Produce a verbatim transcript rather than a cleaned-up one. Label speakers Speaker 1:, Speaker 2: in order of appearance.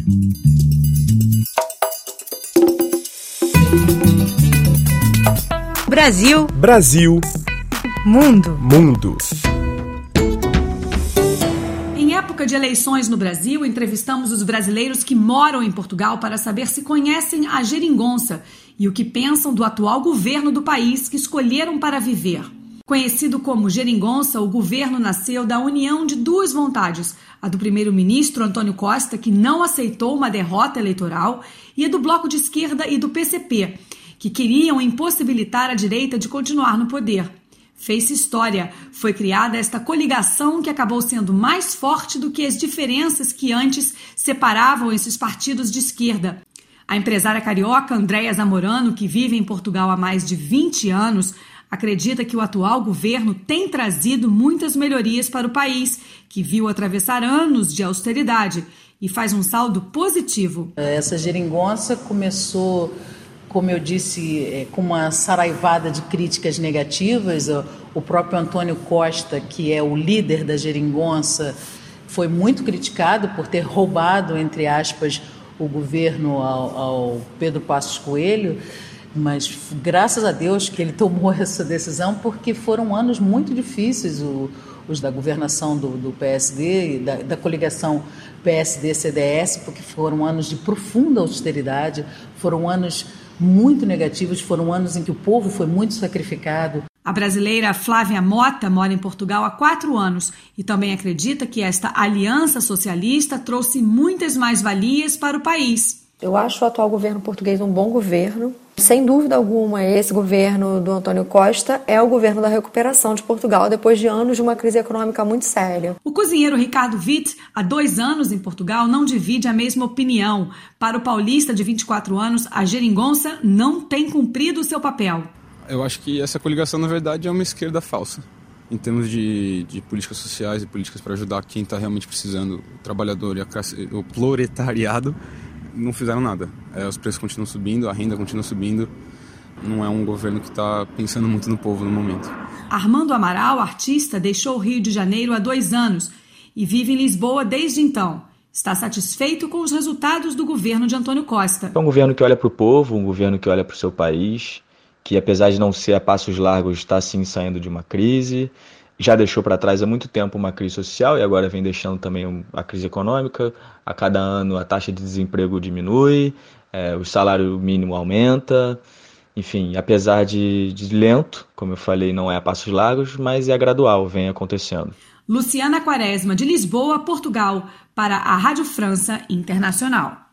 Speaker 1: Brasil.
Speaker 2: Brasil.
Speaker 1: Mundo.
Speaker 2: Mundo.
Speaker 3: Em época de eleições no Brasil, entrevistamos os brasileiros que moram em Portugal para saber se conhecem a geringonça e o que pensam do atual governo do país que escolheram para viver. Conhecido como geringonça, o governo nasceu da união de duas vontades, a do primeiro-ministro Antônio Costa, que não aceitou uma derrota eleitoral, e a do Bloco de Esquerda e do P C P, que queriam impossibilitar a direita de continuar no poder. Fez-se história. Foi criada esta coligação que acabou sendo mais forte do que as diferenças que antes separavam esses partidos de esquerda. A empresária carioca Andréa Zamorano, que vive em Portugal há mais de vinte anos, acredita que o atual governo tem trazido muitas melhorias para o país, que viu atravessar anos de austeridade, e faz um saldo positivo.
Speaker 4: Essa geringonça começou, como eu disse, com uma saraivada de críticas negativas. O próprio Antônio Costa, que é o líder da geringonça, foi muito criticado por ter roubado, entre aspas, o governo ao, ao Pedro Passos Coelho, mas graças a Deus que ele tomou essa decisão, porque foram anos muito difíceis, o, os da governação do, do P S D e da, da coligação P S D C D S, porque foram anos de profunda austeridade, foram anos muito negativos, foram anos em que o povo foi muito sacrificado.
Speaker 3: A brasileira Flávia Mota mora em Portugal há quatro anos e também acredita que esta aliança socialista trouxe muitas mais-valias para o país.
Speaker 5: Eu acho o atual governo português um bom governo. Sem dúvida alguma, esse governo do Antônio Costa é o governo da recuperação de Portugal depois de anos de uma crise econômica muito séria.
Speaker 3: O cozinheiro Ricardo Witt, há dois anos em Portugal, não divide a mesma opinião. Para o paulista de vinte e quatro anos, a geringonça não tem cumprido o seu papel.
Speaker 6: Eu acho que essa coligação, na verdade, é uma esquerda falsa. Em termos de, de políticas sociais e políticas para ajudar quem está realmente precisando, o trabalhador e a classe, o proletariado, não fizeram nada. É, os preços continuam subindo, a renda continua subindo. Não é um governo que está pensando muito no povo no momento.
Speaker 3: Armando Amaral, artista, deixou o Rio de Janeiro há dois anos e vive em Lisboa desde então. Está satisfeito com os resultados do governo de Antônio Costa.
Speaker 7: É um governo que olha para o povo, um governo que olha para o seu país, que apesar de não ser a passos largos, está sim saindo de uma crise. Já deixou para trás há muito tempo uma crise social e agora vem deixando também a crise econômica. A cada ano a taxa de desemprego diminui, é, o salário mínimo aumenta. Enfim, apesar de, de lento, como eu falei, não é a passos largos, mas é gradual, vem acontecendo.
Speaker 3: Luciana Quaresma, de Lisboa, Portugal, para a Rádio França Internacional.